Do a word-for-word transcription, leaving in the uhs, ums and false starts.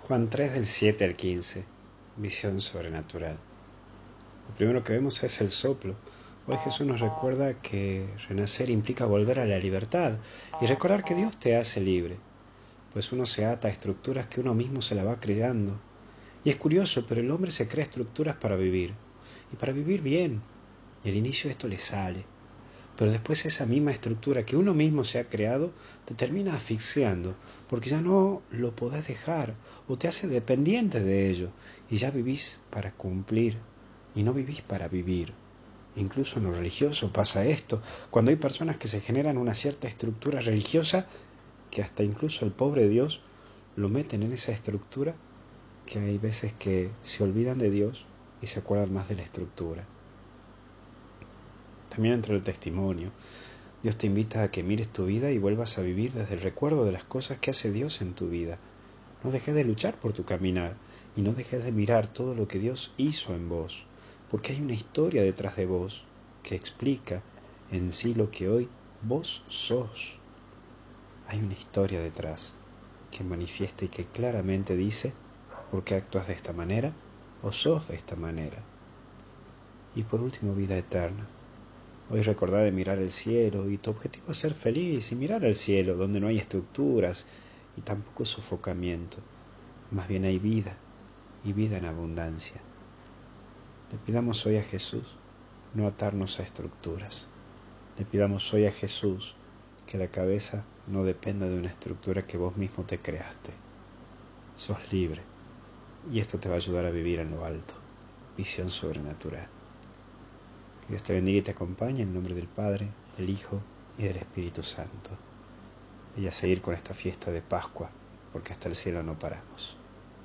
Juan tres del siete al quince, visión sobrenatural. Lo primero que vemos es el soplo. Hoy Jesús nos recuerda que renacer implica volver a la libertad y recordar que Dios te hace libre, pues uno se ata a estructuras que uno mismo se la va creando. Y es curioso, pero el hombre se crea estructuras para vivir, y para vivir bien, y al inicio esto le sale. Pero después esa misma estructura que uno mismo se ha creado te termina asfixiando, porque ya no lo podés dejar o te hace dependiente de ello y ya vivís para cumplir y no vivís para vivir. Incluso en lo religioso pasa esto, cuando hay personas que se generan una cierta estructura religiosa que hasta incluso el pobre Dios lo meten en esa estructura, que hay veces que se olvidan de Dios y se acuerdan más de la estructura. También entre el testimonio, Dios te invita a que mires tu vida y vuelvas a vivir desde el recuerdo de las cosas que hace Dios en tu vida. No dejes de luchar por tu caminar y no dejes de mirar todo lo que Dios hizo en vos, porque hay una historia detrás de vos que explica en sí lo que hoy vos sos. Hay una historia detrás que manifiesta y que claramente dice por qué actúas de esta manera o sos de esta manera. Y por último, vida eterna. Hoy recordá de mirar el cielo y tu objetivo es ser feliz y mirar al cielo donde no hay estructuras y tampoco sofocamiento. Más bien hay vida y vida en abundancia. Le pidamos hoy a Jesús no atarnos a estructuras. Le pidamos hoy a Jesús que la cabeza no dependa de una estructura que vos mismo te creaste. Sos libre y esto te va a ayudar a vivir en lo alto. Visión sobrenatural. Que Dios te bendiga y te acompañe en el nombre del Padre, del Hijo y del Espíritu Santo. Y a seguir con esta fiesta de Pascua, porque hasta el cielo no paramos.